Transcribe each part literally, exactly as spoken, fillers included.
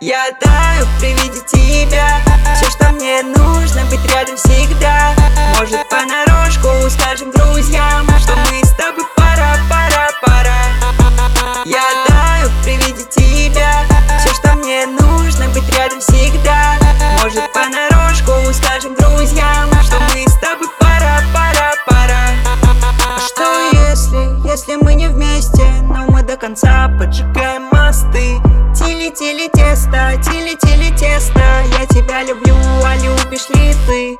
Я таю при виде тебя. Все, что мне нужно, быть рядом всегда. Может, понарошку скажем друзьям, что мы с тобой пара, пара, пара. Я таю при виде тебя. Все, что мне нужно, быть рядом всегда. Может, понарошку скажем друзьям, что мы с тобой пара, пара, пара. А что если, если мы не вместе, но мы до конца поджигаем мосты? Тили-тили тесто, тили-тили тесто. Я тебя люблю, а любишь ли ты?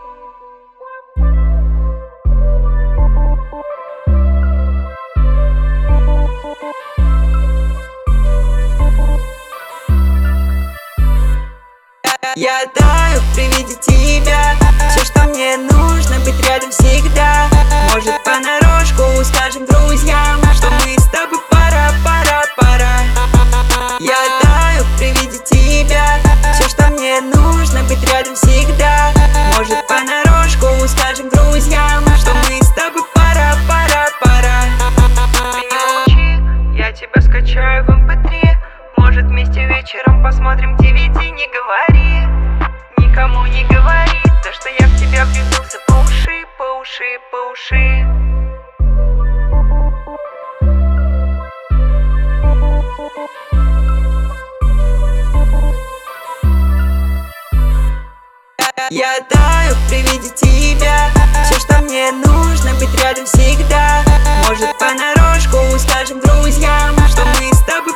Я таю при виде тебя. Все, что мне нужно, быть рядом всегда. Может, понарошку скажем друзьям, что мы с тобой пара, пара, пара. Я таю при виде тебя. Все, что мне нужно, быть рядом всегда. Может, понарошку скажем друзьям, что мы с тобой пара, пара, пара. Ты не молчи, я тебя скачаю в эм пэ три. Может, вместе вечером посмотрим ди ви ди. Не говори, никому не говори то, что я в тебя влюбился по уши, по уши, по уши. Я таю при виде тебя. Все, что мне нужно, быть рядом всегда. Может, понарошку скажем друзьям, что мы с тобой